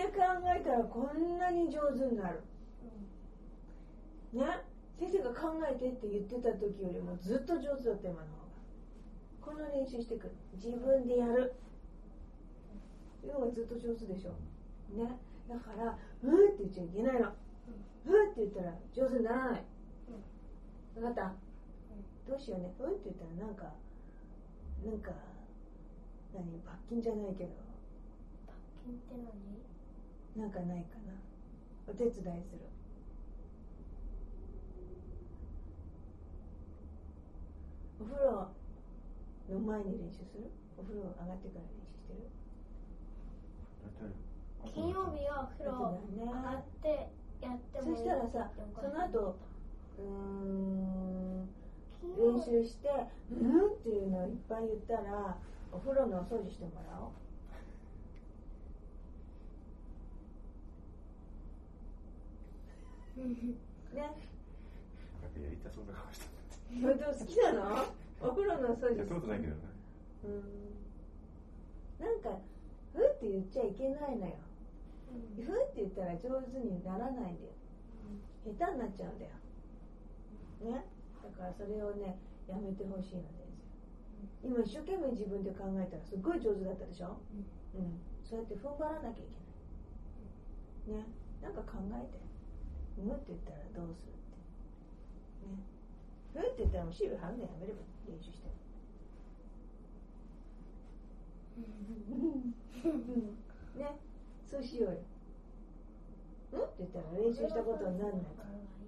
考えたらこんなに上手になる、ね、先生が考えてって言ってた時よりもずっと上手だった今の方が。この練習してくる、自分でやる、要はずっと上手でしょ、ね、だからうーって言っちゃいけないの、うーって言ったら上手にならない、分かった、どうしようね、うーって言ったらなんか罰金じゃないけど、 罰金って何？ なんかないかな、お手伝いする。お風呂の前に練習する？お風呂上がってから練習してる？ 金曜日は風呂上がってやってもいい？ そしたらさ、その後練習してっていうのをいっぱい言ったらお風呂のお掃除してもらおう。ね。 なんかやりたそうな顔して本当好きなの？お風呂のお掃除。 やったことないけどね。 なんかふって言っちゃいけないのよ。ふって言ったら上手にならないんだよ。下手になっちゃうんだよ。ね。だからそれをねやめてほしいのですよ。今一生懸命自分で考えたらすごい上手だったでしょ。そうやって踏ん張らなきゃいけない。ね。なんか考えて。むって言ったらどうするってね。ふって言ったらもうシール貼るのやめれば練習してね、そうしようよ。って言ったら練習したことにならないから。